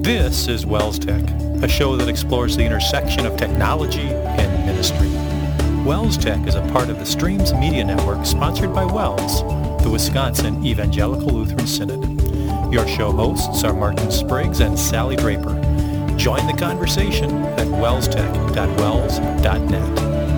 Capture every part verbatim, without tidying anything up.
This is Wells Tech, a show that explores the intersection of technology and ministry. Wells Tech is a part of the Streams Media Network sponsored by Wells, the Wisconsin Evangelical Lutheran Synod. Your show hosts are Martin Spriggs and Sally Draper. Join the conversation at wells tech dot wells dot net.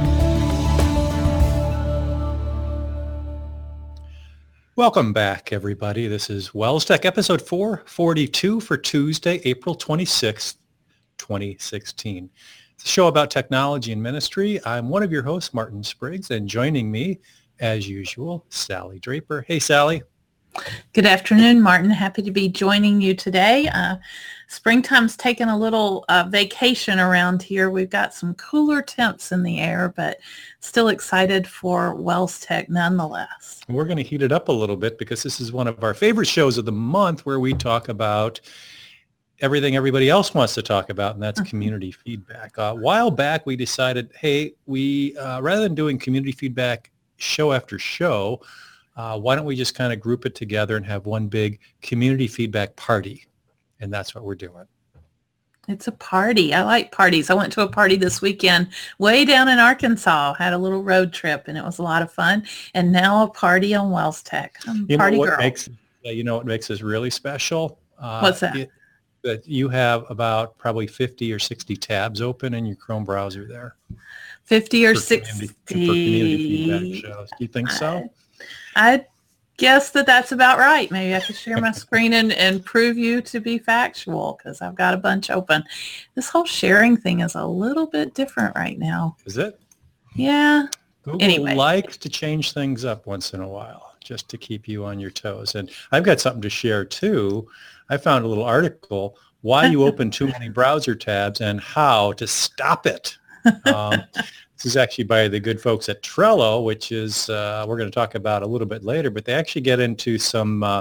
Welcome back, everybody. This is Wells Tech, episode four forty-two for Tuesday, April twenty-sixth, twenty sixteen. It's a show about technology and ministry. I'm one of your hosts, Martin Spriggs, and joining me, as usual, Sally Draper. Hey, Sally. Good afternoon, Martin. Happy to be joining you today. Uh, springtime's taken a little uh, vacation around here. We've got some cooler temps in the air, but still excited for Wells Tech nonetheless. We're going to heat it up a little bit because this is one of our favorite shows of the month where we talk about everything everybody else wants to talk about, and that's mm-hmm. community feedback. Uh, a while back, we decided, hey, we uh, rather than doing community feedback show after show, Uh, why don't we just kind of group it together and have one big community feedback party? And that's what we're doing. It's a party. I like parties. I went to a party this weekend way down in Arkansas, had a little road trip, and it was a lot of fun. And now a party on Wells Tech. I'm a you party know what girl. Makes, uh, you know what makes this really special? Uh, What's that? It, that you have about probably fifty or sixty tabs open in your Chrome browser there. fifty or for sixty. Community, for community feedback shows. Do you think so? I guess that that's about right. Maybe I could share my screen and, and prove you to be factual because I've got a bunch open. This whole sharing thing is a little bit different right now. Is it? Yeah. Google anyway. likes to change things up once in a while just to keep you on your toes. And I've got something to share too. I found a little article, why you open too many browser tabs and how to stop it. Um, This is actually by the good folks at Trello, which is uh, we're going to talk about a little bit later. But they actually get into some uh,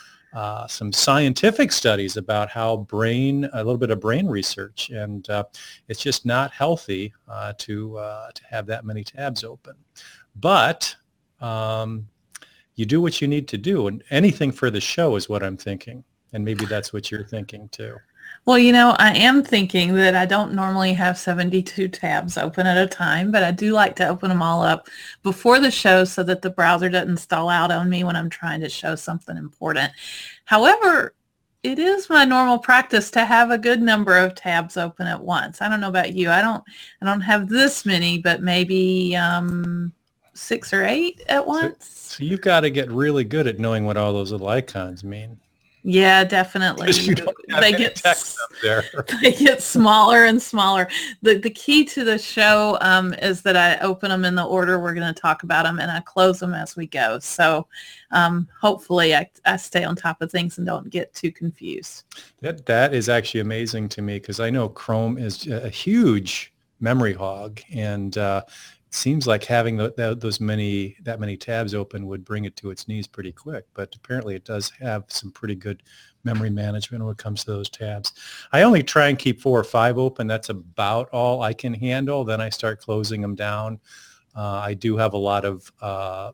uh, some scientific studies about how brain, a little bit of brain research, and uh, it's just not healthy uh, to uh, to have that many tabs open. But um, you do what you need to do, and anything for the show is what I'm thinking, and maybe that's what you're thinking too. Well, you know, I am thinking that I don't normally have seventy-two tabs open at a time, but I do like to open them all up before the show so that the browser doesn't stall out on me when I'm trying to show something important. However, it is my normal practice to have a good number of tabs open at once. I don't know about you. I don't I don't have this many, but maybe um, six or eight at once. So, so you've got to get really good at knowing what all those little icons mean. Yeah, definitely. You don't have they any get text up there. They get smaller and smaller. The the key to the show um, is that I open them in the order we're going to talk about them, and I close them as we go. So um, hopefully I, I stay on top of things and don't get too confused. That that is actually amazing to me because I know Chrome is a huge memory hog, and uh, it seems like having the, the, those many that many tabs open would bring it to its knees pretty quick. But apparently, it does have some pretty good memory management when it comes to those tabs. I only try and keep four or five open. That's about all I can handle. Then I start closing them down. Uh, I do have a lot of uh,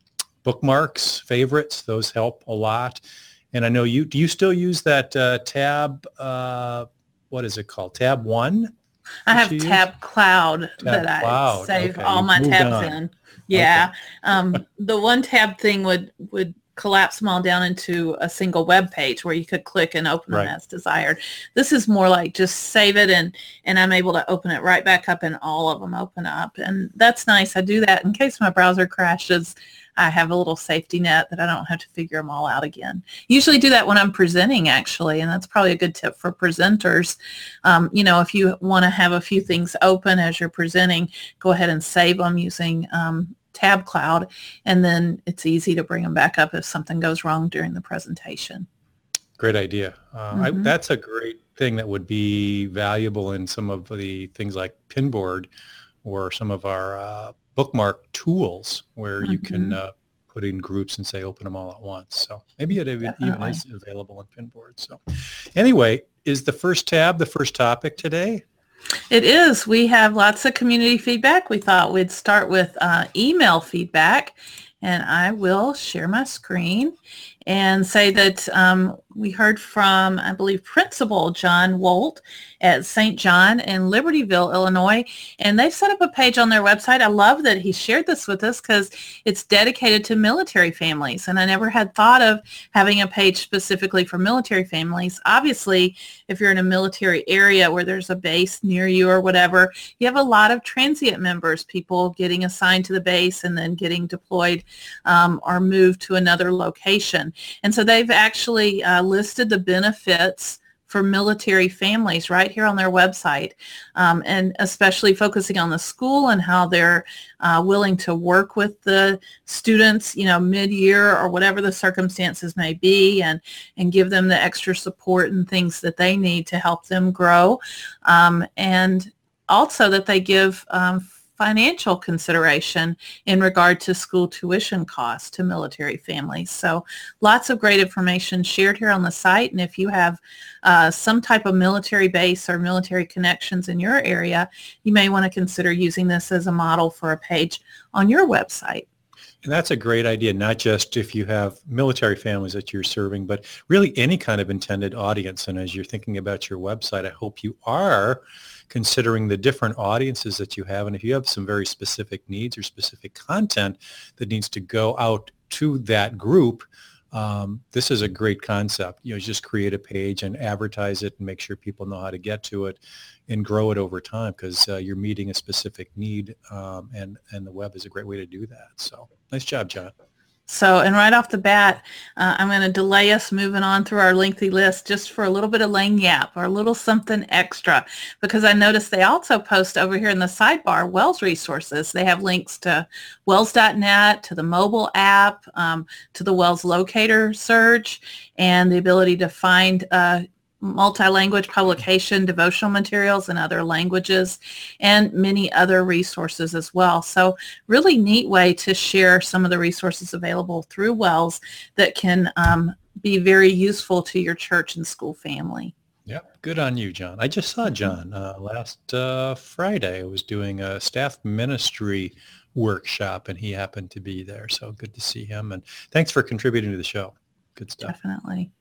bookmarks, favorites. Those help a lot. And I know you. Do you still use that uh, tab? Uh, what is it called? Tab one. I have Tab Cloud tab that Cloud. I save okay. all You've my moved tabs on. in. Yeah. Okay. um, the one tab thing would, would collapse them all down into a single web page where you could click and open Right. them as desired. This is more like just save it and, and I'm able to open it right back up and all of them open up. And that's nice. I do that in case my browser crashes. I have a little safety net that I don't have to figure them all out again. Usually do that when I'm presenting, actually, and that's probably a good tip for presenters. Um, you know, if you want to have a few things open as you're presenting, go ahead and save them using um, Tab Cloud, and then it's easy to bring them back up if something goes wrong during the presentation. Great idea. Uh, Mm-hmm. I, that's a great thing that would be valuable in some of the things like Pinboard or some of our uh, bookmark tools where mm-hmm. you can uh, put in groups and say open them all at once. So maybe it even, even is available in Pinboard. So anyway, is the first tab the first topic today? It is. We have lots of community feedback. We thought we'd start with uh, email feedback, and I will share my screen and say that um, we heard from, I believe, Principal John Wolt at Saint John in Libertyville, Illinois, and they've set up a page on their website. I love that he shared this with us because it's dedicated to military families, and I never had thought of having a page specifically for military families. Obviously, if you're in a military area where there's a base near you or whatever, you have a lot of transient members, people getting assigned to the base and then getting deployed um, or moved to another location. And so they've actually uh, listed the benefits for military families right here on their website, um, and especially focusing on the school and how they're uh, willing to work with the students, you know, mid-year or whatever the circumstances may be, and, and give them the extra support and things that they need to help them grow. Um, and also that they give um, financial consideration in regard to school tuition costs to military families. So lots of great information shared here on the site. And if you have uh, some type of military base or military connections in your area, you may want to consider using this as a model for a page on your website. And that's a great idea, not just if you have military families that you're serving, but really any kind of intended audience. And as you're thinking about your website, I hope you are considering the different audiences that you have. And if you have some very specific needs or specific content that needs to go out to that group, um, this is a great concept. You know, just create a page and advertise it and make sure people know how to get to it and grow it over time, because uh, you're meeting a specific need, um, and, and the web is a great way to do that. So nice job, John. So, and right off the bat, uh, I'm going to delay us moving on through our lengthy list just for a little bit of lagniappe or a little something extra, because I noticed they also post over here in the sidebar Wells resources. They have links to wells dot net, to the mobile app, um, to the Wells Locator search, and the ability to find uh, multi-language publication, devotional materials in other languages, and many other resources as well. So really neat way to share some of the resources available through Wells that can um, be very useful to your church and school family. Yeah, good on you, John. I just saw John uh, last uh, Friday. I was doing a staff ministry workshop, and he happened to be there. So good to see him. And thanks for contributing to the show. Good stuff. Definitely.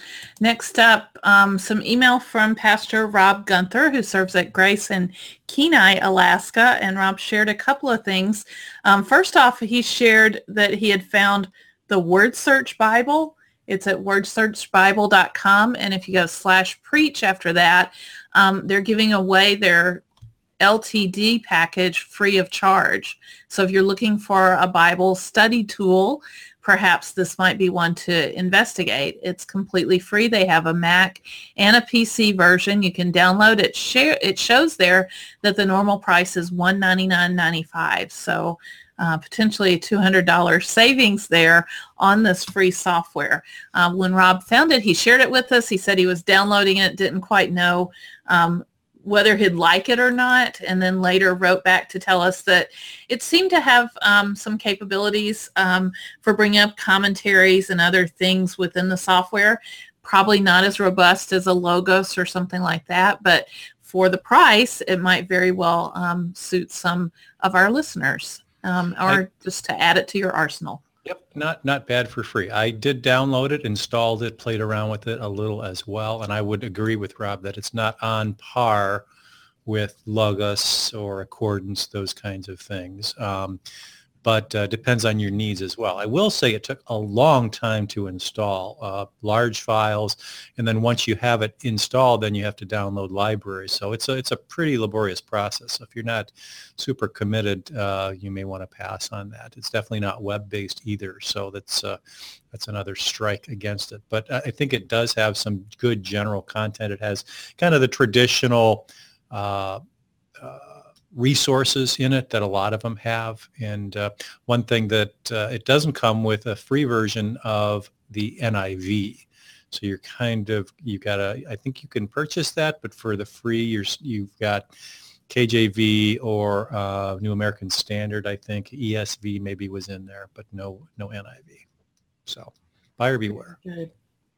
Next up, um, some email from Pastor Rob Gunther, who serves at Grace in Kenai, Alaska. And Rob shared a couple of things. Um, first off, he shared that he had found the Word Search Bible. It's at word search bible dot com. And if you go slash preach after that, um, they're giving away their L T D package free of charge. So if you're looking for a Bible study tool, perhaps this might be one to investigate. It's completely free. They have a Mac and a P C version. You can download it. Share. It shows there that the normal price is one hundred ninety-nine ninety-five. So uh, potentially a two hundred dollars savings there on this free software. Uh, when Rob found it, he shared it with us. He said he was downloading it, didn't quite know um, whether he'd like it or not, and then later wrote back to tell us that it seemed to have um, some capabilities um, for bringing up commentaries and other things within the software. Probably not as robust as a Logos or something like that, but for the price, it might very well um, suit some of our listeners, um, or I, just to add it to your arsenal. Yep, not not bad for free. I did download it, installed it, played around with it a little as well, and I would agree with Rob that it's not on par with Logos or Accordance, those kinds of things. Um, but uh, depends on your needs as well. I will say it took a long time to install uh, large files, and then once you have it installed, then you have to download libraries. So it's a, it's a pretty laborious process. So if you're not super committed, uh, you may want to pass on that. It's definitely not web-based either, so that's uh, that's another strike against it. But I think it does have some good general content. It has kind of the traditional uh, uh, resources in it that a lot of them have. And uh, one thing that uh, it doesn't come with a free version of the N I V. So you're kind of, you got to, I think you can purchase that, but for the free, you're, you've got K J V or uh, New American Standard, I think. E S V maybe was in there, but no, no N I V. So buyer beware. Good.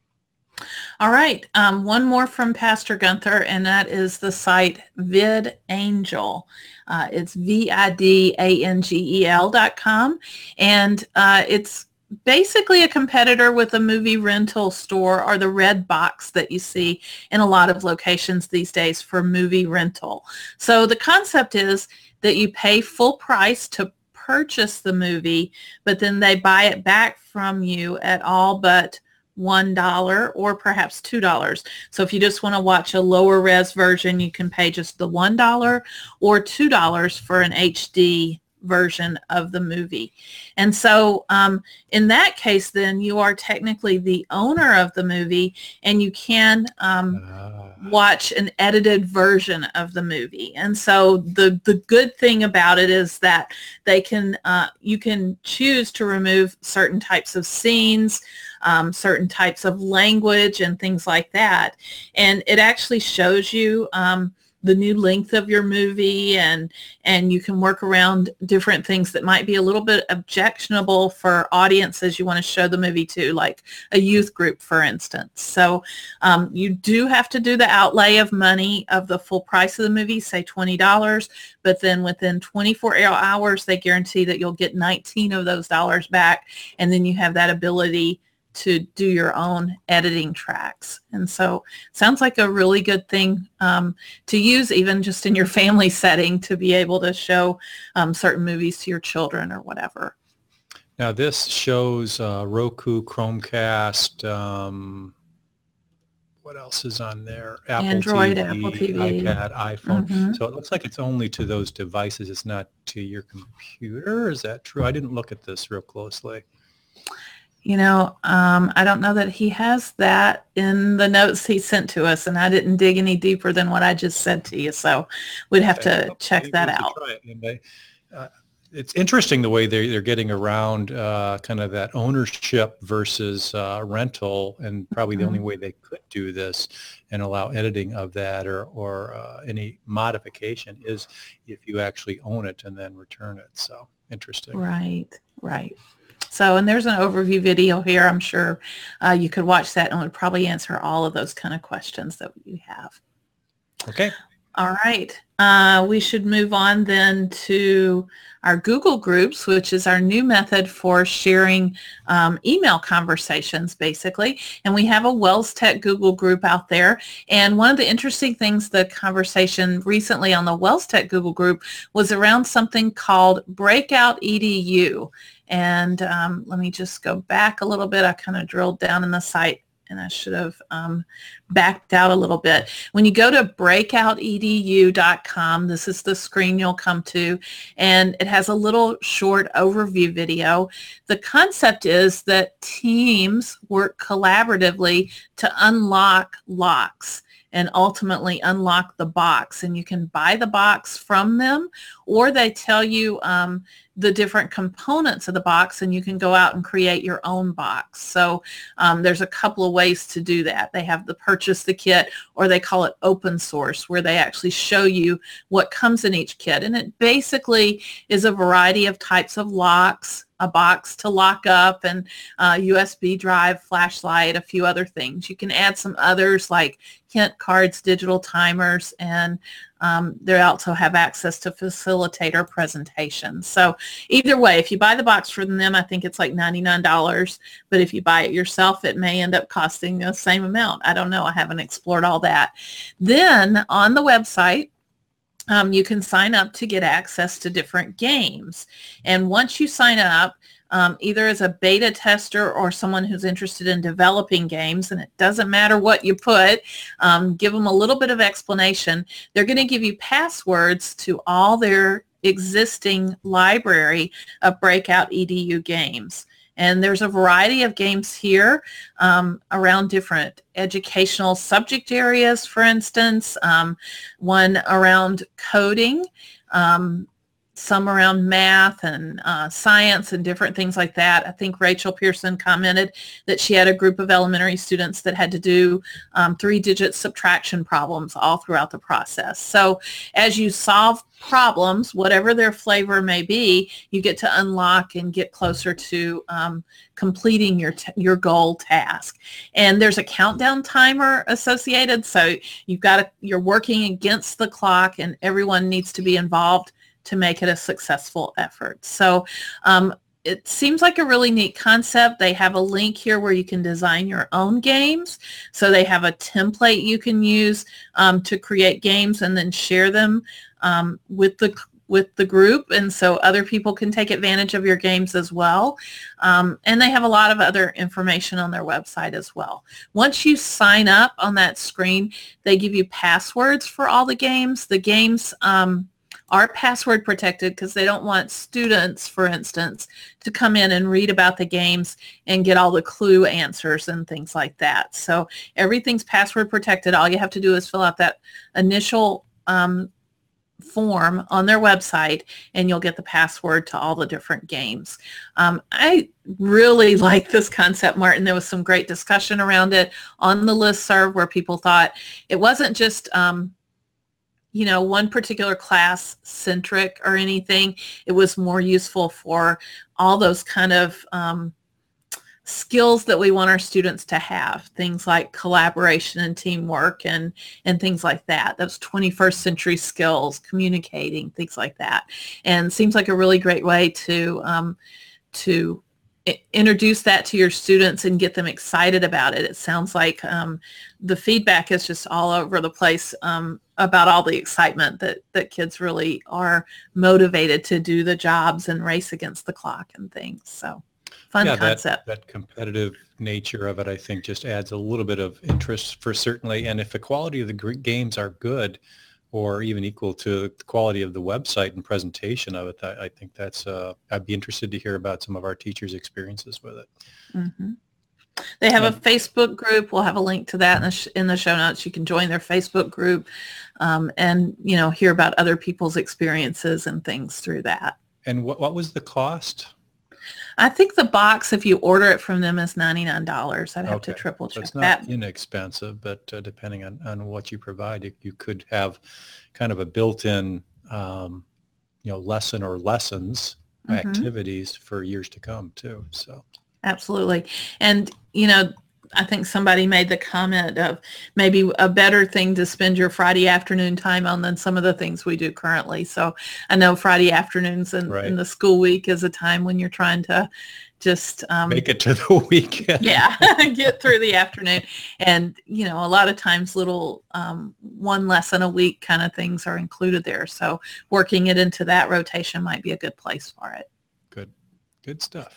All right. Um, one more from Pastor Gunther, and that is the site VidAngel. Uh, it's V I D A N G E L dot com. And uh, it's basically a competitor with a movie rental store, or the red box that you see in a lot of locations these days for movie rental. So the concept is that you pay full price to purchase the movie, but then they buy it back from you at all but one dollar or perhaps two dollars. So if you just want to watch a lower res version, you can pay just the one dollar or two dollars for an H D version of the movie. And so um, in that case, then you are technically the owner of the movie, and you can um, Ah. watch an edited version of the movie. And so the the good thing about it is that they can uh, you can choose to remove certain types of scenes, um, certain types of language, and things like that. And it actually shows you um, the new length of your movie, and and you can work around different things that might be a little bit objectionable for audiences you want to show the movie to, like a youth group, for instance. So um, you do have to do the outlay of money of the full price of the movie, say twenty dollars, but then within twenty-four hours, they guarantee that you'll get nineteen of those dollars back, and then you have that ability to do your own editing tracks. And so sounds like a really good thing um, to use even just in your family setting, to be able to show um, certain movies to your children or whatever. Now this shows uh, Roku, Chromecast, um, what else is on there? Apple Android, T V, Apple T V. iPad, iPhone. Mhm. So it looks like it's only to those devices. It's not to your computer. Is that true? I didn't look at this real closely. You know, um, I don't know that he has that in the notes he sent to us, and I didn't dig any deeper than what I just said to you. So we'd have Okay. to check Maybe that we could out. try it. And they, uh, it's interesting the way they're, they're getting around uh, kind of that ownership versus uh, rental, and probably the only Mhm. way they could do this and allow editing of that, or, or uh, any modification, is if you actually own it and then return it. So interesting. Right, right. So, and there's an overview video here. I'm sure uh, you could watch that, and it would probably answer all of those kind of questions that you have. Okay. All right. Uh, we should move on then to our Google Groups, which is our new method for sharing um, email conversations, basically. And we have a Wells Tech Google Group out there. And one of the interesting things, the conversation recently on the Wells Tech Google Group, was around something called Breakout E D U. And um, let me just go back a little bit. I kind of drilled down in the site, and I should have um, backed out a little bit. When you go to breakout e d u dot com, this is the screen you'll come to, and it has a little short overview video. The concept is that teams work collaboratively to unlock locks and ultimately unlock the box. And you can buy the box from them, or they tell you um, the different components of the box, and you can go out and create your own box. So um, there's a couple of ways to do that. They have the purchase the kit, or they call it open source, where they actually show you what comes in each kit. And it basically is a variety of types of locks, a box to lock up, and uh, U S B drive, flashlight, a few other things. You can add some others like hint cards, digital timers, and um, they also have access to facilitator presentations. So either way, if you buy the box from them, I think it's like ninety-nine dollars. But if you buy it yourself, it may end up costing the same amount. I don't know. I haven't explored all that. Then on the website, Um, you can sign up to get access to different games. And once you sign up, um, either as a beta tester or someone who's interested in developing games, and it doesn't matter what you put, um, give them a little bit of explanation. They're going to give you passwords to all their existing library of Breakout E D U games. And there's a variety of games here um, around different educational subject areas, for instance, um, one around coding, um, some around math and uh, science and different things like that. I think Rachel Pearson commented that she had a group of elementary students that had to do um, three-digit subtraction problems all throughout the process. So as you solve problems, whatever their flavor may be, you get to unlock and get closer to um, completing your t- your goal task. And there's a countdown timer associated, so you've got to, you're working against the clock, and everyone needs to be involved to make it a successful effort. So um, it seems like a really neat concept. They have a link here where you can design your own games. So they have a template you can use um, to create games and then share them um, with the with the group, and so other people can take advantage of your games as well. Um, and they have a lot of other information on their website as well. Once you sign up on that screen, they give you passwords for all the games. The games um, are password protected because they don't want students, for instance, to come in and read about the games and get all the clue answers and things like that. So everything's password protected. All you have to do is fill out that initial um, form on their website and you'll get the password to all the different games. Um, I really like this concept, Martin. There was some great discussion around it on the listserv where people thought it wasn't just um, you know, one particular class centric or anything. It was more useful for all those kind of um, skills that we want our students to have, things like collaboration and teamwork and, and things like that. Those twenty-first century skills, communicating, things like that. And seems like a really great way to, um, to introduce that to your students and get them excited about it. It sounds like um, the feedback is just all over the place um, about all the excitement that, that kids really are motivated to do the jobs and race against the clock and things. So fun yeah, concept. That, that competitive nature of it, I think, just adds a little bit of interest for certainly. And if the quality of the gr- games are good, or even equal to the quality of the website and presentation of it, I, I think that's, uh, I'd be interested to hear about some of our teachers' experiences with it. Mm-hmm. They have And, a Facebook group. We'll have a link to that in the, sh- in the show notes. You can join their Facebook group um, and, you know, hear about other people's experiences and things through that. and what, what was the cost? I think the box, if you order it from them, is ninety-nine dollars. I'd have Okay. to triple So check it's not that. inexpensive, but uh, depending on, on what you provide, you, you could have kind of a built-in, um, you know, lesson or lessons, Mhm. activities for years to come too. So Absolutely. And, you know, I think somebody made the comment of maybe a better thing to spend your Friday afternoon time on than some of the things we do currently. So I know Friday afternoons in, Right. in the school week is a time when you're trying to just um, make it to the weekend. yeah, get through the afternoon. And, you know, a lot of times little um, one lesson a week kind of things are included there. So working it into that rotation might be a good place for it. Good, good stuff.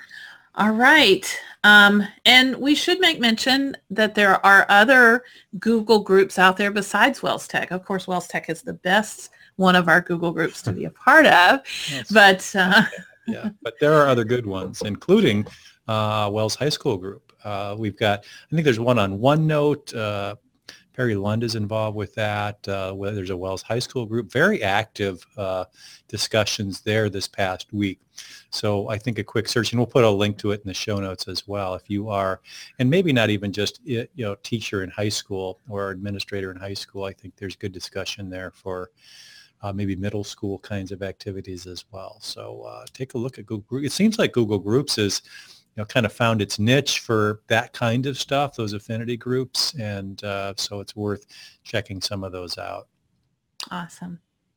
All right. Um, and we should make mention that there are other Google groups out there besides Wells Tech. Of course, Wells Tech is the best one of our Google groups to be a part of. Yes. But uh, yeah, but there are other good ones, including uh, Wells High School group. Uh, we've got, I think there's one on OneNote. Uh, Perry Lund is involved with that. Uh, where there's a Wells High School group, very active uh, discussions there this past week. So I think a quick search, and we'll put a link to it in the show notes as well. If you are, and maybe not even just, you know, teacher in high school or administrator in high school, I think there's good discussion there for uh, maybe middle school kinds of activities as well. So uh, take a look at Google Groups. It seems like Google Groups is, you know, kind of found its niche for that kind of stuff, those affinity groups. And uh, so it's worth checking some of those out. awesome.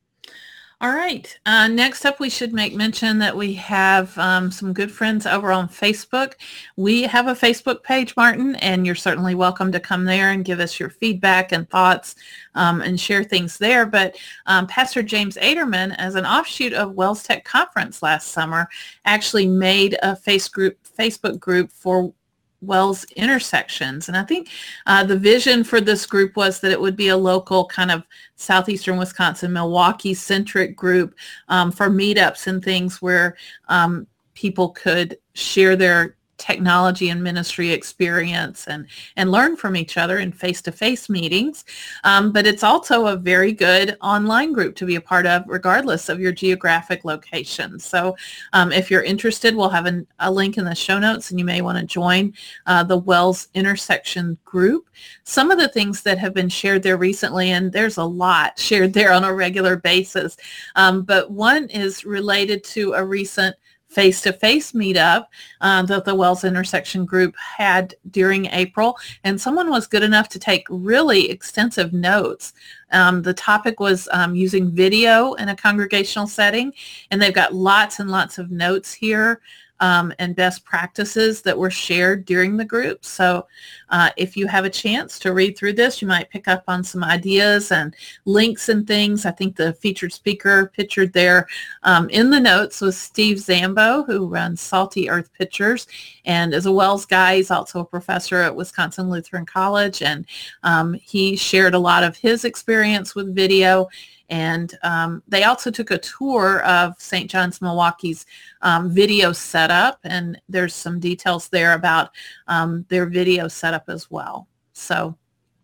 All right. Uh, next up, we should make mention that we have um, some good friends over on Facebook. We have a Facebook page, Martin, and you're certainly welcome to come there and give us your feedback and thoughts um, and share things there. But um, Pastor James Aderman, as an offshoot of Wells Tech Conference last summer, actually made a face group, Facebook group for Wells Intersections. And I think uh, the vision for this group was that it would be a local kind of southeastern Wisconsin, Milwaukee-centric group um, for meetups and things where um, people could share their technology and ministry experience and, and learn from each other in face-to-face meetings. Um, but it's also a very good online group to be a part of regardless of your geographic location. So um, if you're interested, we'll have an, a link in the show notes and you may want to join uh, the Wells Intersection group. Some of the things that have been shared there recently, and there's a lot shared there on a regular basis, um, but one is related to a recent face-to-face meetup uh, that the Wells Intersection group had during April, and someone was good enough to take really extensive notes. Um, the topic was um, using video in a congregational setting, and they've got lots and lots of notes here um, and best practices that were shared during the group. So uh, if you have a chance to read through this, you might pick up on some ideas and links and things. I think the featured speaker pictured there um, in the notes was Steve Zambo, who runs Salty Earth Pictures and is a Wells guy. He's also a professor at Wisconsin Lutheran College, and um, he shared a lot of his experience with video. And um, they also took a tour of Saint John's Milwaukee's um, video setup, and there's some details there about um, their video setup as well. So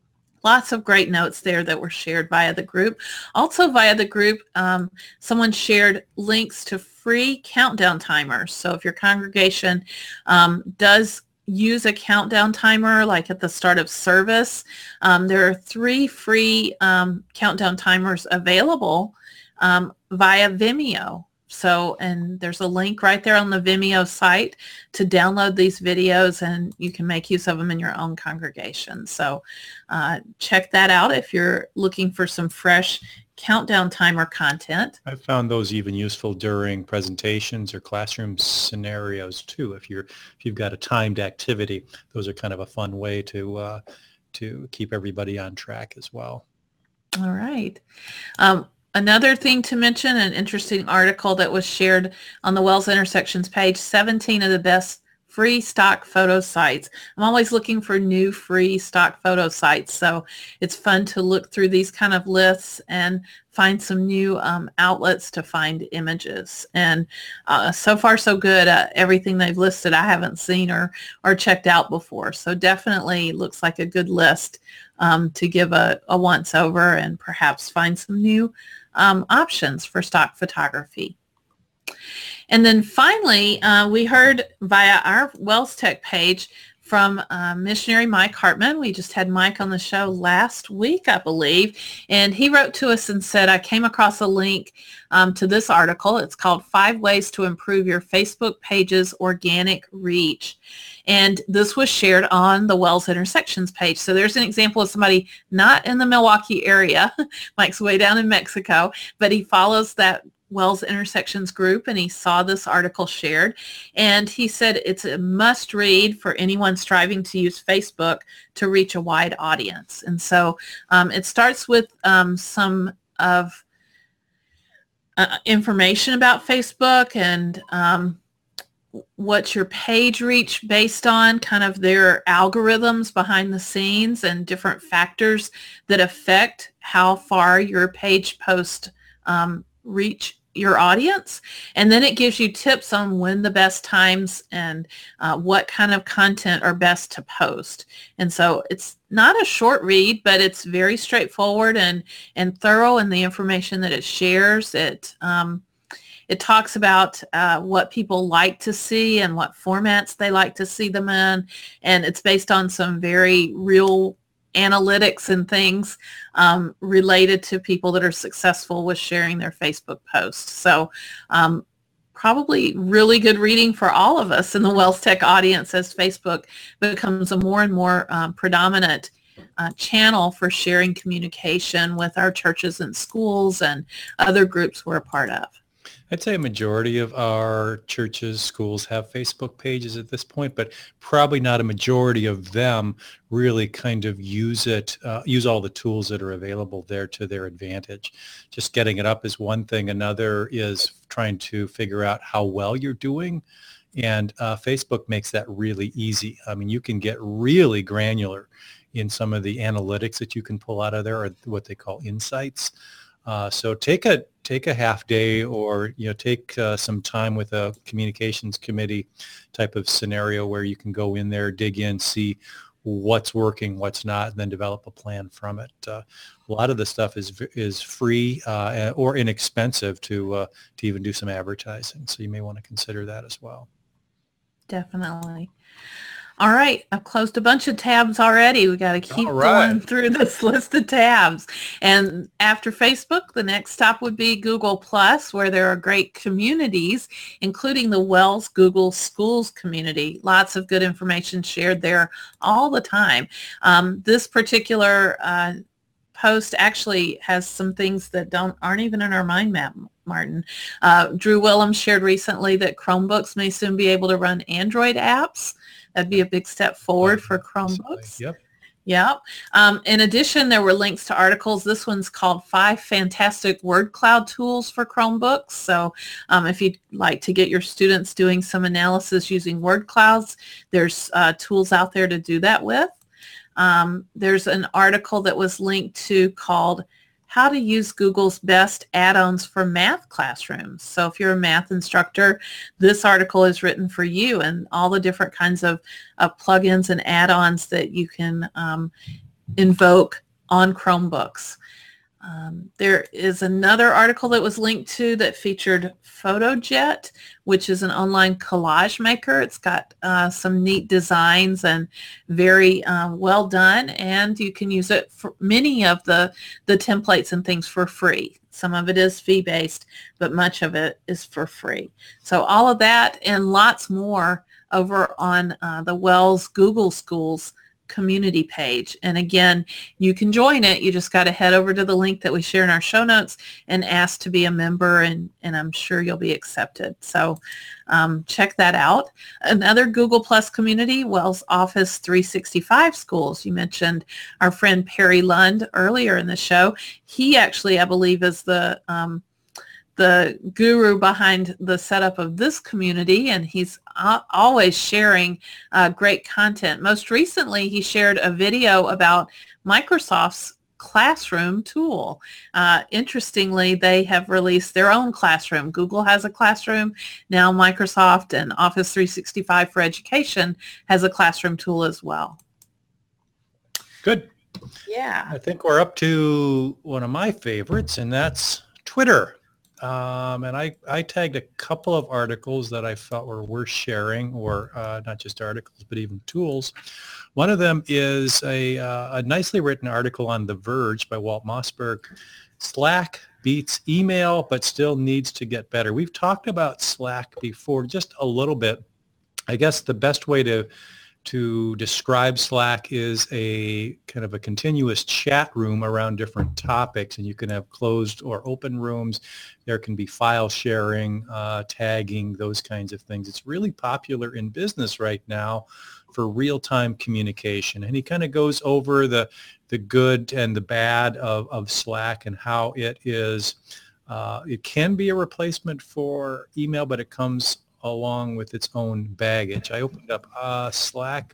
lots of great notes there that were shared via the group. Also via the group, um, someone shared links to free countdown timers. So if your congregation um, does use a countdown timer like at the start of service, um, there are three free um, countdown timers available um, via Vimeo. So, and there's a link right there on the Vimeo site to download these videos, and you can make use of them in your own congregation. So uh, check that out if you're looking for some fresh countdown timer content. I found those even useful during presentations or classroom scenarios too. If you're if you've got a timed activity, those are kind of a fun way to uh, to keep everybody on track as well. All right. Um, Another thing to mention, an interesting article that was shared on the Wells Intersections page, seventeen of the best free stock photo sites. I'm always looking for new free stock photo sites, so it's fun to look through these kind of lists and find some new um, outlets to find images. And uh, so far so good. Uh, everything they've listed I haven't seen or, or checked out before, so definitely looks like a good list um, to give a, a once over and perhaps find some new um, options for stock photography. And then finally, uh, we heard via our Wells Tech page from uh, missionary Mike Hartman. We just had Mike on the show last week, I believe, and he wrote to us and said, I came across a link um, to this article. It's called Five Ways to Improve Your Facebook Page's Organic Reach. And this was shared on the Wells Intersections page. So there's an example of somebody not in the Milwaukee area. Mike's way down in Mexico, but he follows that Wells Intersections group, and he saw this article shared, and he said it's a must read for anyone striving to use Facebook to reach a wide audience. And so um, it starts with um, some of uh, information about Facebook and um, what's your page reach based on, kind of their algorithms behind the scenes and different factors that affect how far your page post um, reach your audience. And then it gives you tips on when the best times and uh, what kind of content are best to post. And so it's not a short read, but it's very straightforward and, and thorough in the information that it shares. It, um, it talks about uh, what people like to see and what formats they like to see them in. And it's based on some very real analytics and things um, related to people that are successful with sharing their Facebook posts. So um, probably really good reading for all of us in the Wells Tech audience as Facebook becomes a more and more um, predominant uh, channel for sharing communication with our churches and schools and other groups we're a part of. I'd say a majority of our churches, schools have Facebook pages at this point, but probably not a majority of them really kind of use it, uh, use all the tools that are available there to their advantage. Just getting it up is one thing. Another is trying to figure out how well you're doing. And uh, Facebook makes that really easy. I mean, you can get really granular in some of the analytics that you can pull out of there, or what they call insights. Uh, so take a take a half day, or you know, take uh, some time with a communications committee type of scenario where you can go in there, dig in, see what's working, what's not, and then develop a plan from it. Uh, a lot of the stuff is is free uh, or inexpensive to uh, to even do some advertising. So you may want to consider that as well. Definitely. All right, I've closed a bunch of tabs already. We got to keep All right. going through this list of tabs. And after Facebook, the next stop would be Google Plus, where there are great communities, including the Wells Google Schools community. Lots of good information shared there all the time. Um, this particular uh, post actually has some things that don't aren't even in our mind map, Martin. Uh, Drew Willems shared recently that Chromebooks may soon be able to run Android apps. That'd be a big step forward for Chromebooks. Yep. Yep. Um, in addition, there were links to articles. This one's called Five Fantastic Word Cloud Tools for Chromebooks. So um, if you'd like to get your students doing some analysis using word clouds, there's uh, tools out there to do that with. Um, there's an article that was linked to called How to Use Google's Best Add-ons for Math Classrooms. So if you're a math instructor, this article is written for you and all the different kinds of uh, plugins and add-ons that you can um, invoke on Chromebooks. Um, there is another article that was linked to that featured PhotoJet, which is an online collage maker. It's got uh, some neat designs and very uh, well done, and you can use it for many of the, the templates and things for free. Some of it is fee-based, but much of it is for free. So all of that and lots more over on uh, the Wells Google Schools community page. And again, you can join it. You just got to head over to the link that we share in our show notes and ask to be a member, and, and I'm sure you'll be accepted. So um, check that out. Another Google Plus community, Wells Office three sixty-five Schools. You mentioned our friend Perry Lund earlier in the show. He actually, I believe, is the um, the guru behind the setup of this community, and he's uh, always sharing uh, great content. Most recently, he shared a video about Microsoft's Classroom tool. Uh, interestingly, they have released their own Classroom. Google has a Classroom. Now Microsoft and Office three sixty-five for Education has a Classroom tool as well. Good. Yeah. I think we're up to one of my favorites, and that's Twitter. Um, and I, I tagged a couple of articles that I felt were worth sharing, or uh, not just articles, but even tools. One of them is a, uh, a nicely written article on The Verge by Walt Mossberg. Slack beats email, but still needs to get better. We've talked about Slack before, just a little bit. I guess the best way to to describe Slack is a kind of a continuous chat room around different topics, and you can have closed or open rooms. There can be file sharing, uh, tagging, those kinds of things. It's really popular in business right now for real-time communication, and he kind of goes over the the good and the bad of, of Slack and how it is. Uh, it can be a replacement for email, but it comes along with its own baggage. I opened up a Slack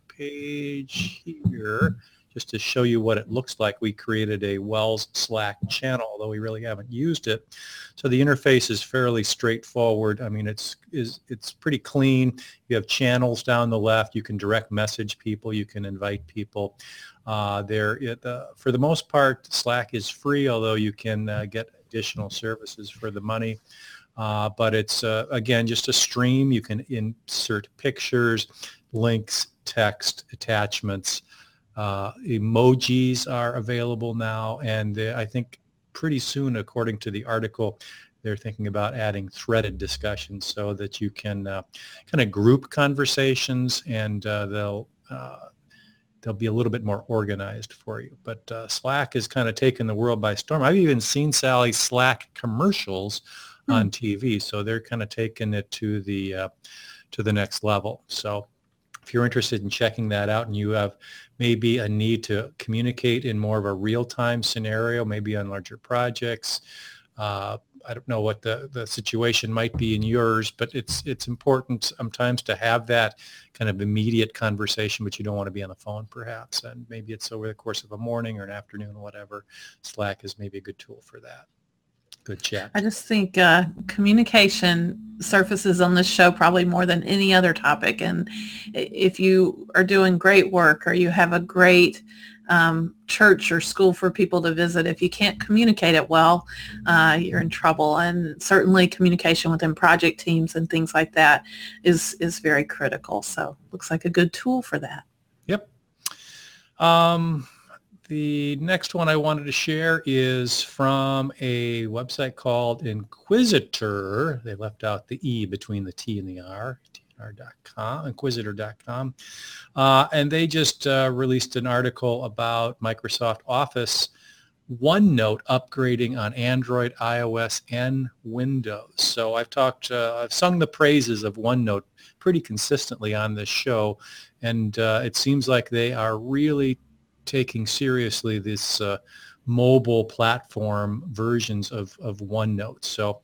page here just to show you what it looks like. We created a Wells Slack channel, although we really haven't used it. So the interface is fairly straightforward. I mean, it's is it's pretty clean. You have channels down the left. You can direct message people. You can invite people. Uh, there, it, uh, for the most part, Slack is free, although you can uh, get additional services for the money. Uh, but it's, uh, again, just a stream. You can insert pictures, links, text, attachments. Uh, emojis are available now, and uh, I think pretty soon, according to the article, they're thinking about adding threaded discussions so that you can uh, kind of group conversations, and uh, they'll uh, they'll be a little bit more organized for you. But uh, Slack has kind of taken the world by storm. I've even seen, Sally, Slack commercials on T V, so they're kind of taking it to the uh, to the next level. So if you're interested in checking that out, and you have maybe a need to communicate in more of a real-time scenario, maybe on larger projects, uh, I don't know what the, the situation might be in yours, but it's it's important sometimes to have that kind of immediate conversation, but you don't want to be on the phone perhaps, and maybe it's over the course of a morning or an afternoon, whatever. Slack is maybe a good tool for that. Good chat. I just think uh, communication surfaces on this show probably more than any other topic. And if you are doing great work, or you have a great um, church or school for people to visit. If you can't communicate it well, uh, you're in trouble. And certainly communication within project teams and things like that is, is very critical. So looks like a good tool for that. Yep. Um, the next one I wanted to share is from a website called Inquisitor. They left out the E between the T and the R. Inquisitor dot com, Inquisitor dot com. Uh, and they just uh, released an article about Microsoft Office OneNote upgrading on Android, iOS, and Windows. So I've talked, uh, I've sung the praises of OneNote pretty consistently on this show, and uh, it seems like they are really taking seriously this uh, mobile platform versions of, of OneNote. So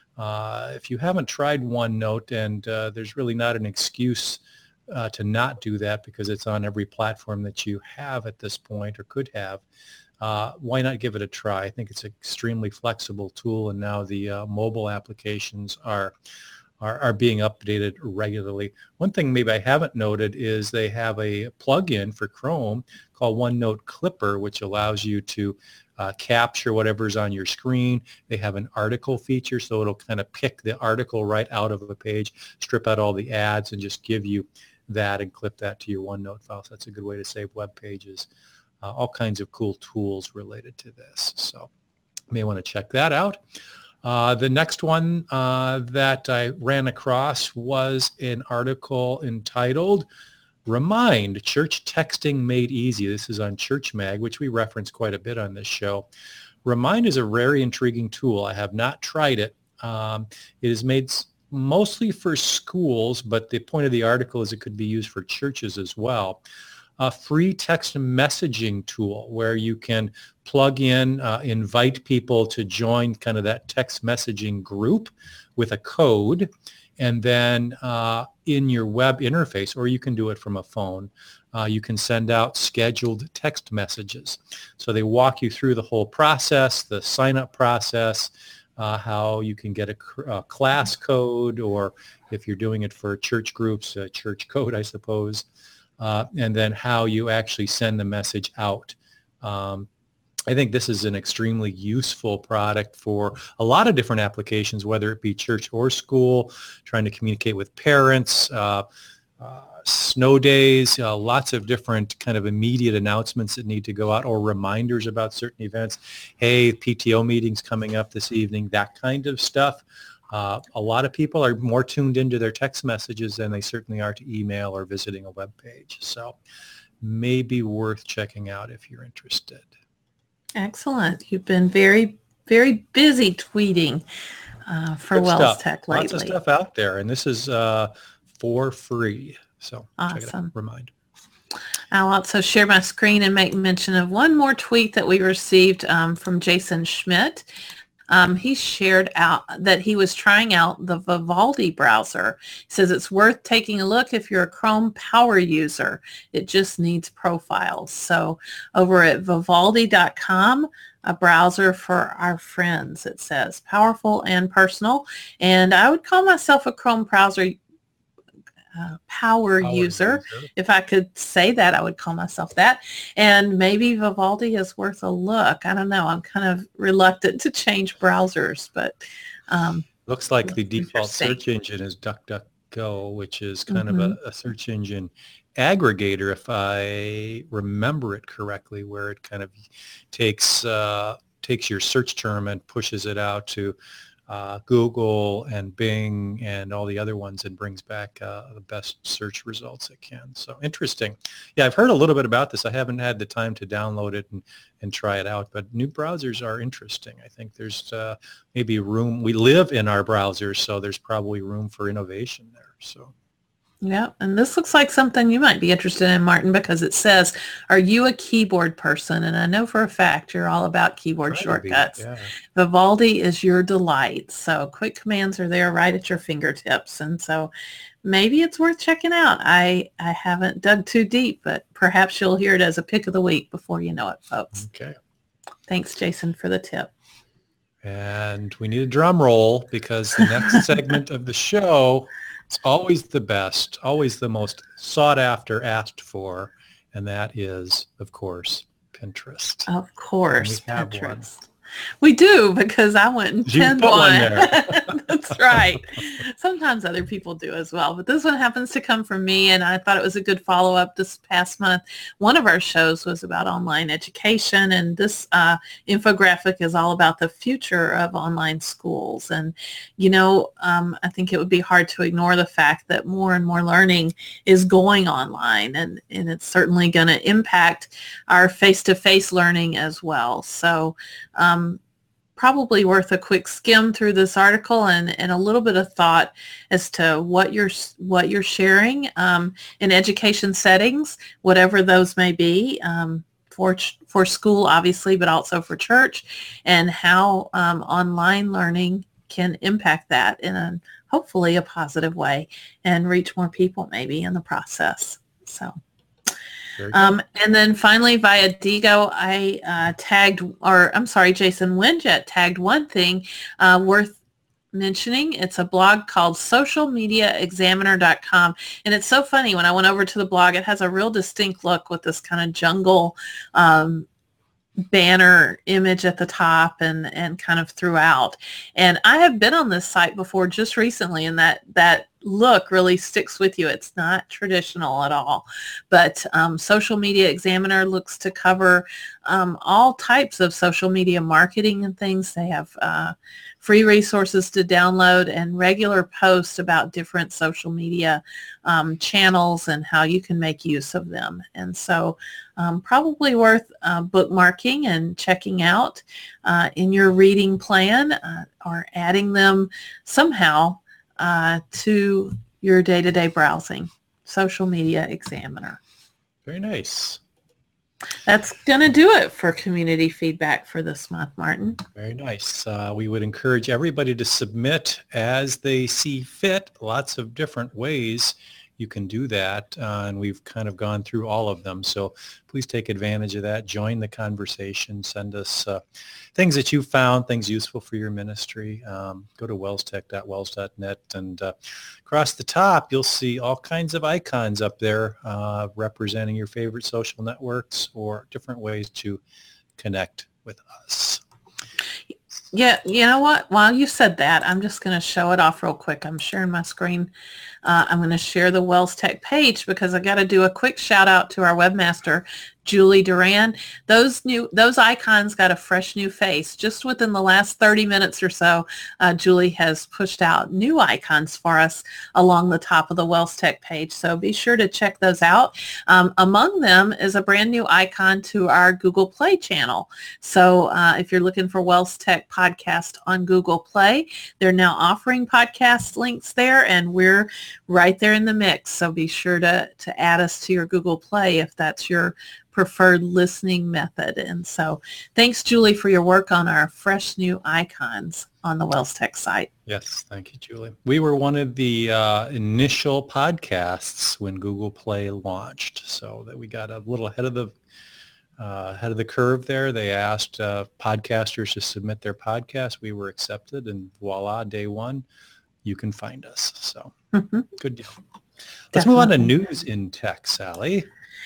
uh, if you haven't tried OneNote, and uh, there's really not an excuse uh, to not do that because it's on every platform that you have at this point or could have, uh, why not give it a try? I think it's an extremely flexible tool, and now the uh, mobile applications are Are, are being updated regularly. One thing maybe I haven't noted is they have a plugin for Chrome called OneNote Clipper, which allows you to uh, capture whatever's on your screen. They have an article feature, so it'll kind of pick the article right out of the page, strip out all the ads, and just give you that and clip that to your OneNote file. So that's a good way to save web pages. Uh, all kinds of cool tools related to this. So you may want to check that out. Uh, the next one uh, that I ran across was an article entitled Remind, Church Texting Made Easy. This is on Church Mag, which we reference quite a bit on this show. Remind is a very intriguing tool. I have not tried it. Um, it is made mostly for schools, but the point of the article is it could be used for churches as well. A free text messaging tool where you can plug in, uh, invite people to join kind of that text messaging group with a code, and then uh, in your web interface, or you can do it from a phone, uh, you can send out scheduled text messages. So they walk you through the whole process, the sign-up process, uh, how you can get a, a class code, or if you're doing it for church groups, a church code, I suppose. Uh, and then how you actually send the message out. Um, I think this is an extremely useful product for a lot of different applications, whether it be church or school, trying to communicate with parents, uh, uh, snow days, uh, lots of different kind of immediate announcements that need to go out, or reminders about certain events. Hey, P T O meeting's coming up this evening, that kind of stuff. Uh, a lot of people are more tuned into their text messages than they certainly are to email or visiting a web page. So maybe worth checking out if you're interested. Excellent. You've been very, very busy tweeting uh, for Good Wells stuff. Tech lately. Lots of stuff out there, and this is uh, for free. So awesome. Check it out. Remind. I'll also share my screen and make mention of one more tweet that we received um, from Jason Schmidt. Um, he shared out that he was trying out the Vivaldi browser. He says it's worth taking a look if you're a Chrome power user. It just needs profiles. So over at vivaldi dot com, a browser for our friends, it says. Powerful and personal. And I would call myself a Chrome browser Uh, power, power user. user. If I could say that, I would call myself that. And maybe Vivaldi is worth a look. I don't know. I'm kind of reluctant to change browsers, but um, looks like the default search engine is DuckDuckGo, which is kind mm-hmm. of a, a search engine aggregator, if I remember it correctly, where it kind of takes uh, takes your search term and pushes it out to Uh, Google and Bing and all the other ones, and brings back uh, the best search results it can. So interesting. Yeah, I've heard a little bit about this. I haven't had the time to download it and, and try it out, but new browsers are interesting. I think there's uh, maybe room. We live in our browsers, so there's probably room for innovation there. So. Yeah, and this looks like something you might be interested in, Martin, because it says, are you a keyboard person? And I know for a fact you're all about keyboard Try shortcuts. Be, yeah. Vivaldi is your delight. So quick commands are there right at your fingertips. And so maybe it's worth checking out. I, I haven't dug too deep, but perhaps you'll hear it as a pick of the week before you know it, folks. Okay. Thanks, Jason, for the tip. And we need a drum roll, because the next segment of the show, it's always the best, always the most sought after, asked for, and that is, of course, Pinterest. Of course, And we have Pinterest. one. We do, because I went and You pinned put one. one there. That's right. Sometimes other people do as well, but this one happens to come from me, and I thought it was a good follow-up this past month. One of our shows was about online education, and this uh, infographic is all about the future of online schools. And, you know, um, I think it would be hard to ignore the fact that more and more learning is going online, and, and it's certainly going to impact our face-to-face learning as well. So, um, probably worth a quick skim through this article and, and a little bit of thought as to what you're what you're sharing um, in education settings, whatever those may be, um, for for school obviously, but also for church, and how um, online learning can impact that in a hopefully a positive way and reach more people maybe in the process. So. Um, and then finally, via Digo, I uh, tagged, or I'm sorry, Jason Winjet tagged one thing uh, worth mentioning. It's a blog called social media examiner dot com. And it's so funny. When I went over to the blog, it has a real distinct look with this kind of jungle um, banner image at the top and, and kind of throughout. And I have been on this site before just recently, and that, that look really sticks with you. It's not traditional at all, but um, Social Media Examiner looks to cover um, all types of social media marketing and things. They have uh, free resources to download and regular posts about different social media um, channels and how you can make use of them. And so um, probably worth uh, bookmarking and checking out uh, in your reading plan uh, or adding them somehow Uh, to your day-to-day browsing. Social Media Examiner. Very nice. That's going to do it for community feedback for this month, Martin. Very nice. Uh, we would encourage everybody to submit as they see fit. Lots of different ways you can do that, uh, and we've kind of gone through all of them. So please take advantage of that. Join the conversation. Send us uh, things that you found, things useful for your ministry. Um, go to wellstech dot wells dot net, and uh, across the top, you'll see all kinds of icons up there uh, representing your favorite social networks or different ways to connect with us. Yeah, you know what? While you said that, I'm just going to show it off real quick. I'm sharing my screen. Uh, I'm going to share the Wells Tech page because I got to do a quick shout out to our webmaster, Julie Duran. Those new those icons got a fresh new face. Just within the last thirty minutes or so, uh, Julie has pushed out new icons for us along the top of the Wells Tech page. So be sure to check those out. Um, among them is a brand new icon to our Google Play channel. So uh, if you're looking for Wells Tech Podcast on Google Play, they're now offering podcast links there, and we're right there in the mix. So be sure to, to add us to your Google Play if that's your preferred listening method. And so thanks, Julie, for your work on our fresh new icons on the Wells Tech site. Yes, thank you, Julie. We were one of the uh, initial podcasts when Google Play launched, so that we got a little ahead of the uh, ahead of the curve there. They asked uh, podcasters to submit their podcast. We were accepted, and voila, day one, you can find us. So mm-hmm. Good deal. Let's Definitely. move on to news in tech, Sally.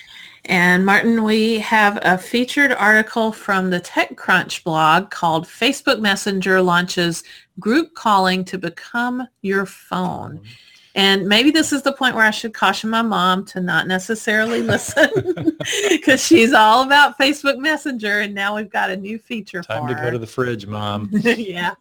And Martin, we have a featured article from the TechCrunch blog called Facebook Messenger Launches Group Calling to Become Your Phone. Mm-hmm. And maybe this is the point where I should caution my mom to not necessarily listen because she's all about Facebook Messenger, and now we've got a new feature Time for to her. go to the fridge, Mom. Yeah.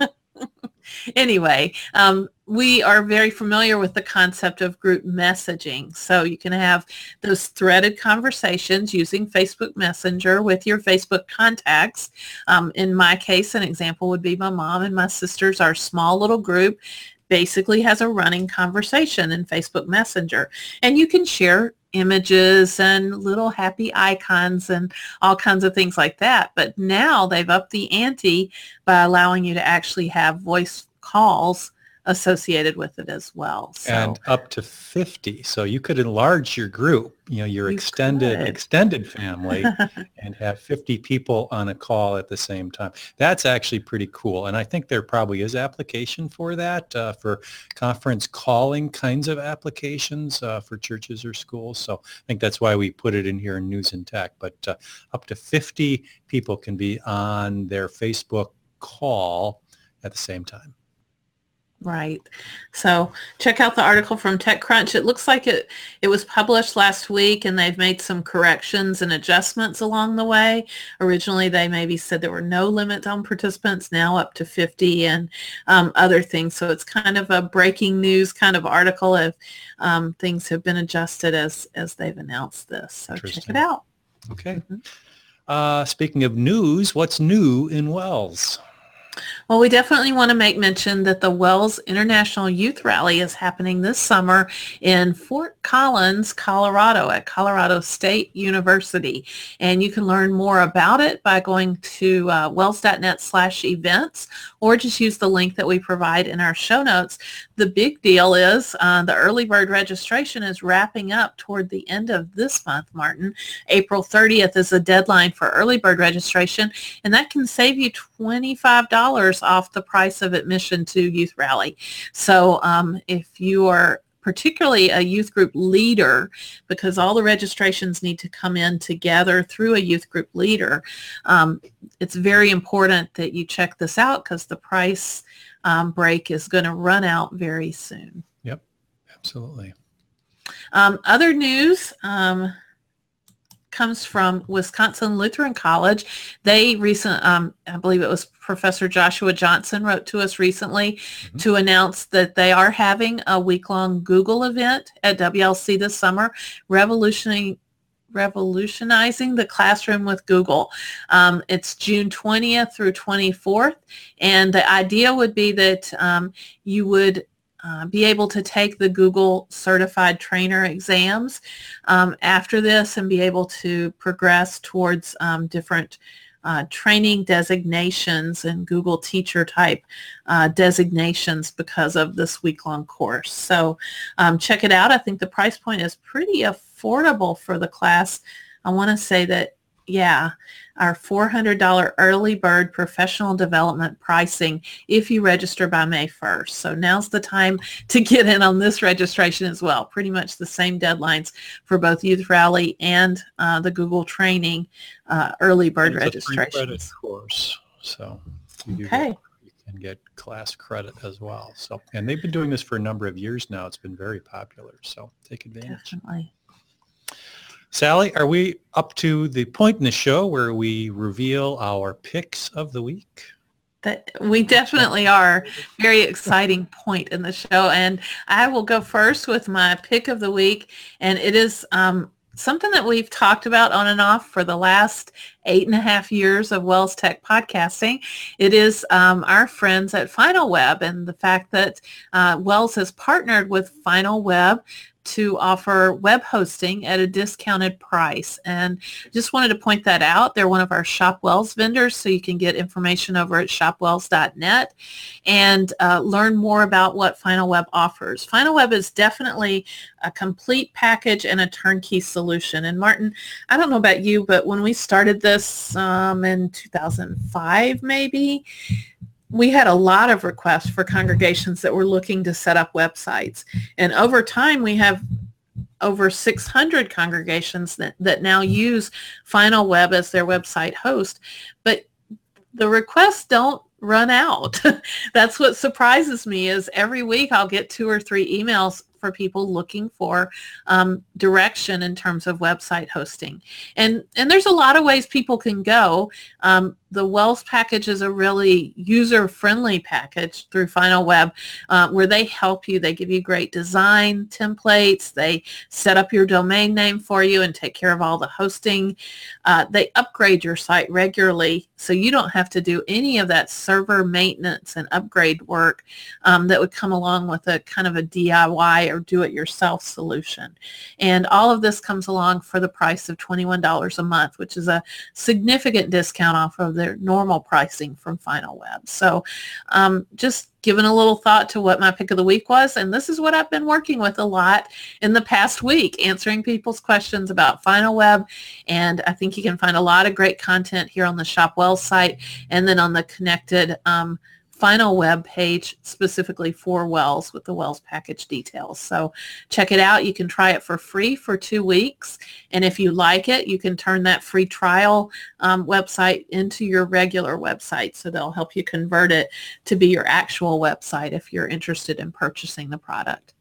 Anyway, um, we are very familiar with the concept of group messaging. So you can have those threaded conversations using Facebook Messenger with your Facebook contacts. Um, in my case, an example would be my mom and my sisters. Our small little group basically has a running conversation in Facebook Messenger. And you can share images and little happy icons and all kinds of things like that. But now they've upped the ante by allowing you to actually have voice calls associated with it as well. So and up to fifty. So you could enlarge your group, you know, your you extended could. extended family and have fifty people on a call at the same time. That's actually pretty cool. And I think there probably is application for that, uh, for conference calling kinds of applications uh, for churches or schools. So I think that's why we put it in here in News and Tech. But uh, up to fifty people can be on their Facebook call at the same time. Right. So check out the article from TechCrunch. It looks like it, it was published last week, and they've made some corrections and adjustments along the way. Originally, they maybe said there were no limit on participants, now up to fifty, and um, other things. So it's kind of a breaking news kind of article if um, things have been adjusted as, as they've announced this. So check it out. Okay. Mm-hmm. Uh, speaking of news, what's new in Wells? Well, we definitely want to make mention that the Wells International Youth Rally is happening this summer in Fort Collins, Colorado at Colorado State University. And you can learn more about it by going to uh, wells.net slash events, or just use the link that we provide in our show notes. The big deal is uh, the early bird registration is wrapping up toward the end of this month, Martin. April thirtieth is the deadline for early bird registration, and that can save you twenty-five dollars off the price of admission to Youth Rally. So um, if you are particularly a youth group leader, because all the registrations need to come in together through a youth group leader, um, it's very important that you check this out, because the price um, break is going to run out very soon. Yep, absolutely. Um, other news um, comes from Wisconsin Lutheran College. They recent, um, I believe it was Professor Joshua Johnson wrote to us recently mm-hmm. to announce that they are having a week-long Google event at W L C this summer, revolutionizing revolutionizing the classroom with Google. Um, it's June twentieth through twenty-fourth, and the idea would be that um, you would Uh, be able to take the Google Certified Trainer exams um, after this, and be able to progress towards um, different uh, training designations and Google teacher type uh, designations because of this week-long course. So um, check it out. I think the price point is pretty affordable for the class. I want to say that, yeah, our four hundred dollars early bird professional development pricing if you register by May first. So now's the time to get in on this registration as well. Pretty much the same deadlines for both Youth Rally and uh, the Google training uh, early bird registration. It's a free credit course, so you, okay. get, you can get class credit as well. So, and they've been doing this for a number of years now. It's been very popular, so take advantage. Definitely. Sally, are we up to the point in the show where we reveal our picks of the week? That we definitely are. Very exciting point in the show. And I will go first with my pick of the week. And it is um, something that we've talked about on and off for the last eight and a half years of Wells Tech podcasting. It is um, our friends at FinalWeb, and the fact that uh, Wells has partnered with FinalWeb to offer web hosting at a discounted price. And just wanted to point that out. They're one of our Shop Wells vendors, so you can get information over at shop wells dot net and uh, learn more about what FinalWeb offers. FinalWeb is definitely a complete package and a turnkey solution. And Martin, I don't know about you, but when we started this um, in two thousand five maybe, we had a lot of requests for congregations that were looking to set up websites. And over time, we have over six hundred congregations that, that now use FinalWeb as their website host. But the requests don't run out. That's what surprises me, is every week I'll get two or three emails for people looking for um, direction in terms of website hosting. And and there's a lot of ways people can go. Um, the Wells package is a really user-friendly package through FinalWeb, uh, where they help you. They give you great design templates. They set up your domain name for you and take care of all the hosting. Uh, they upgrade your site regularly, so you don't have to do any of that server maintenance and upgrade work um, that would come along with a kind of a D I Y or do-it-yourself solution. And all of this comes along for the price of twenty-one dollars a month, which is a significant discount off of their normal pricing from Final Web. So um, just giving a little thought to what my pick of the week was, and this is what I've been working with a lot in the past week, answering people's questions about Final Web. And I think you can find a lot of great content here on the Shop Wells site and then on the connected um, Final Web page specifically for Wells with the Wells package details. So check it out. You can try it for free for two weeks. And if you like it, you can turn that free trial um, website into your regular website. So they'll help you convert it to be your actual website if you're interested in purchasing the product.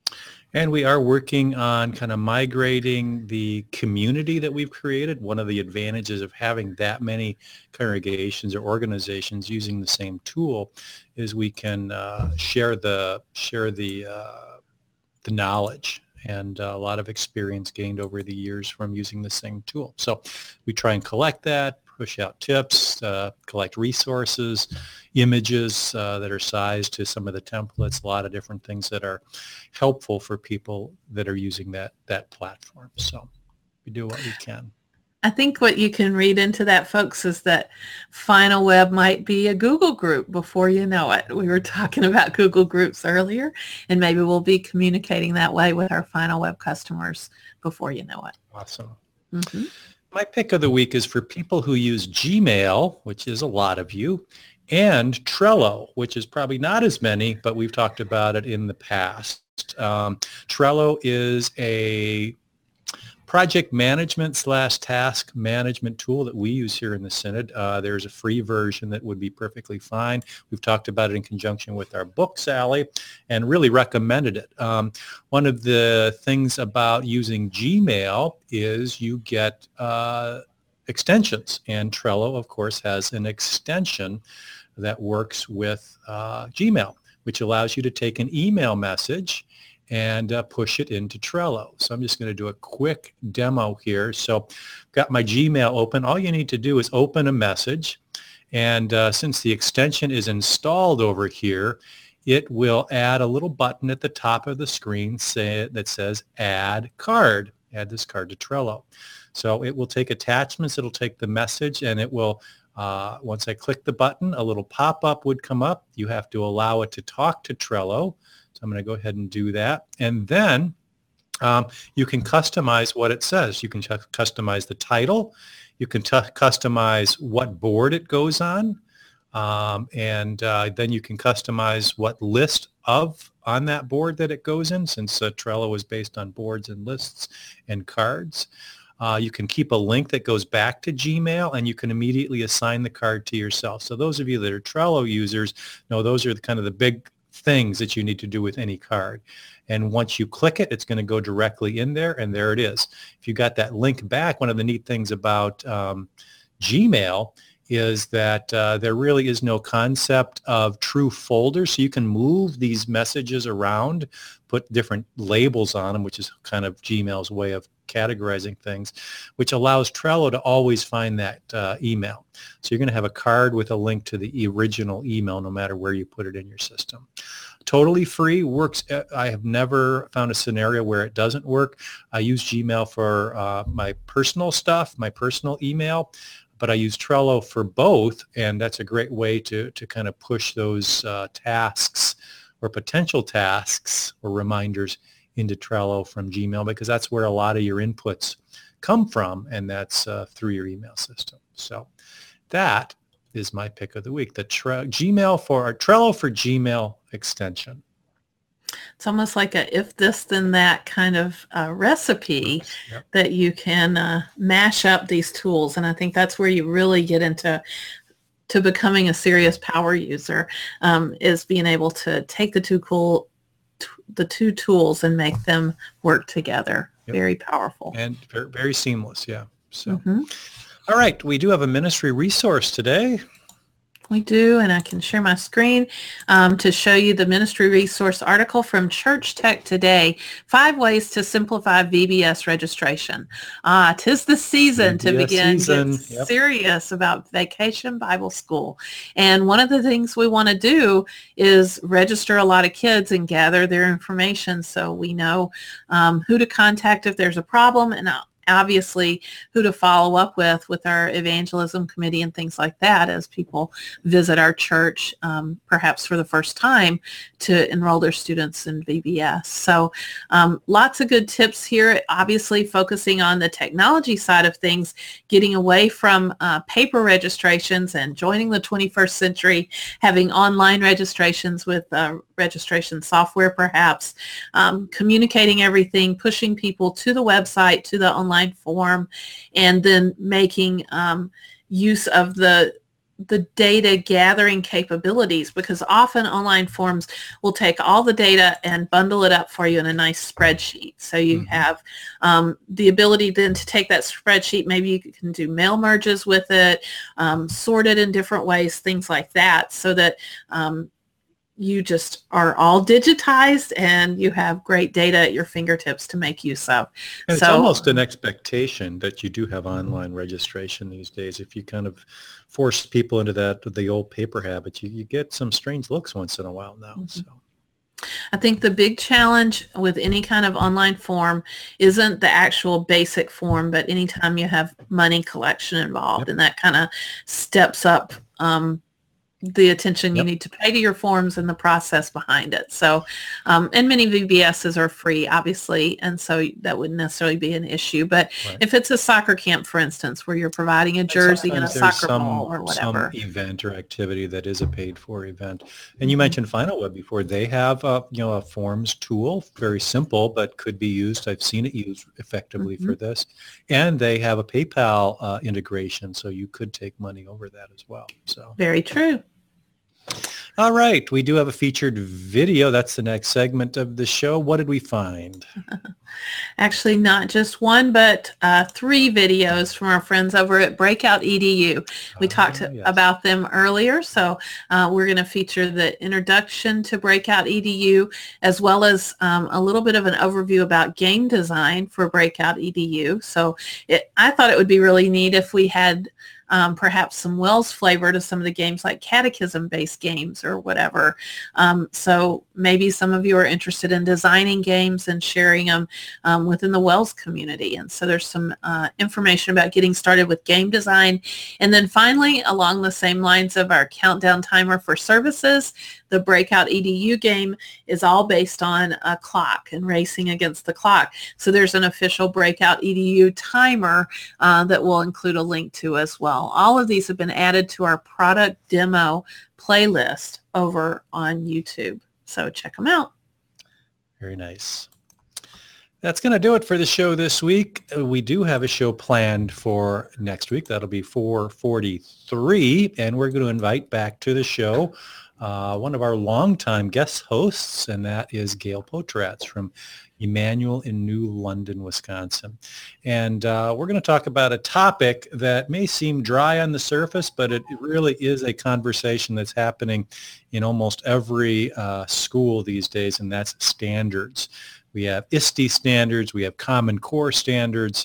And we are working on kind of migrating the community that we've created. One of the advantages of having that many congregations or organizations using the same tool is we can uh, share the share the uh, the knowledge and a lot of experience gained over the years from using the same tool. So we try and collect that, push out tips, uh, collect resources, images uh, that are sized to some of the templates, a lot of different things that are helpful for people that are using that that platform. So we do what we can. I think what you can read into that, folks, is that Final Web might be a Google group before you know it. We were talking about Google groups earlier, and maybe we'll be communicating that way with our Final Web customers before you know it. Awesome. Mm-hmm. My pick of the week is for people who use Gmail, which is a lot of you, and Trello, which is probably not as many, but we've talked about it in the past. Um, Trello is a project management slash task management tool that we use here in the Synod. Uh, there's a free version that would be perfectly fine. We've talked about it in conjunction with our book, Sally, and really recommended it. Um, one of the things about using Gmail is you get uh, extensions, and Trello, of course, has an extension that works with uh, Gmail, which allows you to take an email message and uh, push it into Trello. So I'm just going to do a quick demo here. So got my Gmail open. All you need to do is open a message. And uh, since the extension is installed over here, it will add a little button at the top of the screen say, that says Add Card. Add this card to Trello. So it will take attachments. It'll take the message, and it will, uh, once I click the button, a little pop-up would come up. You have to allow it to talk to Trello. So I'm going to go ahead and do that. And then um, you can customize what it says. You can ch- customize the title. You can t- customize what board it goes on. Um, and uh, then you can customize what list of on that board that it goes in, since uh, Trello is based on boards and lists and cards. Uh, you can keep a link that goes back to Gmail, and you can immediately assign the card to yourself. So those of you that are Trello users know those are the, kind of the big things that you need to do with any card. And once you click it, it's going to go directly in there, and there it is. If you got that link back, one of the neat things about um, Gmail is that uh, there really is no concept of true folders. So you can move these messages around, put different labels on them, which is kind of Gmail's way of categorizing things, which allows Trello to always find that uh, email. So you're going to have a card with a link to the original email no matter where you put it in your system. Totally free, works. I have never found a scenario where it doesn't work. I use Gmail for uh, my personal stuff, my personal email, but I use Trello for both, and that's a great way to, to kind of push those uh, tasks or potential tasks or reminders into Trello from Gmail, because that's where a lot of your inputs come from, and that's uh, through your email system. So that is my pick of the week, the tre- Gmail for or Trello for Gmail extension. It's almost like a if this then that kind of uh, recipe yep. that you can uh, mash up these tools, and I think that's where you really get into to becoming a serious power user, um, is being able to take the two cool t- the two tools and make them work together. Yep. Very powerful and very, very seamless. Yeah. So, mm-hmm. All right, we do have a ministry resource today. We do, and I can share my screen um, to show you the ministry resource article from Church Tech Today, Five Ways to Simplify V B S Registration. Ah, 'tis the season to V B S begin season. get Yep. serious about Vacation Bible School. And one of the things we want to do is register a lot of kids and gather their information so we know um, who to contact if there's a problem, and obviously who to follow up with with our evangelism committee and things like that as people visit our church, um, perhaps for the first time, to enroll their students in V B S. So um, lots of good tips here, obviously focusing on the technology side of things, getting away from uh, paper registrations and joining the twenty-first century, having online registrations with uh, registration software perhaps, um, communicating everything, pushing people to the website, to the online form, and then making um, use of the the data gathering capabilities, because often online forms will take all the data and bundle it up for you in a nice spreadsheet. So you mm-hmm. have um, the ability then to take that spreadsheet, maybe you can do mail merges with it, um, sort it in different ways, things like that, so that um, you just are all digitized and you have great data at your fingertips to make use of. And so, it's almost an expectation that you do have online registration these days. If you kind of force people into that, the old paper habit, you, you get some strange looks once in a while now. Mm-hmm. So. I think the big challenge with any kind of online form isn't the actual basic form, but anytime you have money collection involved, yep. and that kind of steps up um, the attention you yep. need to pay to your forms and the process behind it. So, um, and many V B Ss are free, obviously, and so that wouldn't necessarily be an issue. But right. if it's a soccer camp, for instance, where you're providing a jersey and a soccer some, ball or whatever. Some event or activity that is a paid-for event. And you mentioned FinalWeb before. They have a, you know, a forms tool, very simple, but could be used. I've seen it used effectively mm-hmm. for this. And they have a PayPal uh, integration, so you could take money over that as well. So very true. All right. We do have a featured video. That's the next segment of the show. What did we find? Actually, not just one, but uh, three videos from our friends over at Breakout E D U. We uh, talked yes. about them earlier, so uh, we're going to feature the introduction to Breakout E D U, as well as um, a little bit of an overview about game design for Breakout E D U. So it, I thought it would be really neat if we had Um, perhaps some Wells flavor to some of the games, like catechism-based games or whatever. Um, so maybe some of you are interested in designing games and sharing them um, within the Wells community. And so there's some uh, information about getting started with game design. And then finally, along the same lines of our countdown timer for services, the Breakout E D U game is all based on a clock and racing against the clock. So there's an official Breakout E D U timer uh, that we'll include a link to as well. All of these have been added to our product demo playlist over on YouTube. So check them out. Very nice. That's going to do it for the show this week. We do have a show planned for next week. That'll be four forty-three, and we're going to invite back to the show uh, one of our longtime guest hosts, and that is Gail Potratz from Emmanuel in New London, Wisconsin. And uh, we're going to talk about a topic that may seem dry on the surface, but it really is a conversation that's happening in almost every uh, school these days, and that's standards. We have I S T E standards, we have Common Core standards.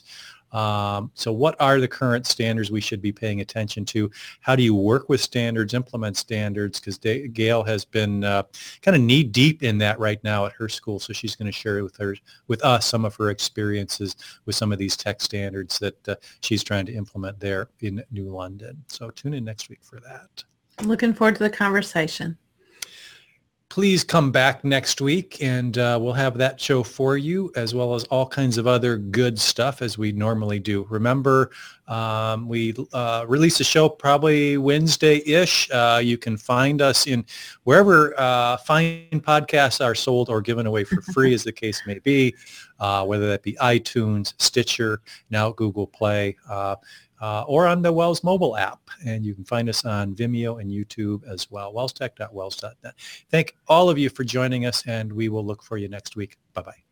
Um, so what are the current standards we should be paying attention to? How do you work with standards, implement standards? Because Gail has been uh, kind of knee deep in that right now at her school. So she's going to share with her, with us, some of her experiences with some of these tech standards that uh, she's trying to implement there in New London. So tune in next week for that. Looking forward to the conversation. Please come back next week, and uh, we'll have that show for you, as well as all kinds of other good stuff as we normally do. Remember, um, we uh, release a show probably Wednesday-ish. Uh, you can find us in wherever uh, fine podcasts are sold or given away for free, as the case may be, uh, whether that be iTunes, Stitcher, now Google Play, uh, Uh, or on the Wells mobile app. And you can find us on Vimeo and YouTube as well, wells tech dot wells dot net. Thank all of you for joining us, and we will look for you next week. Bye-bye.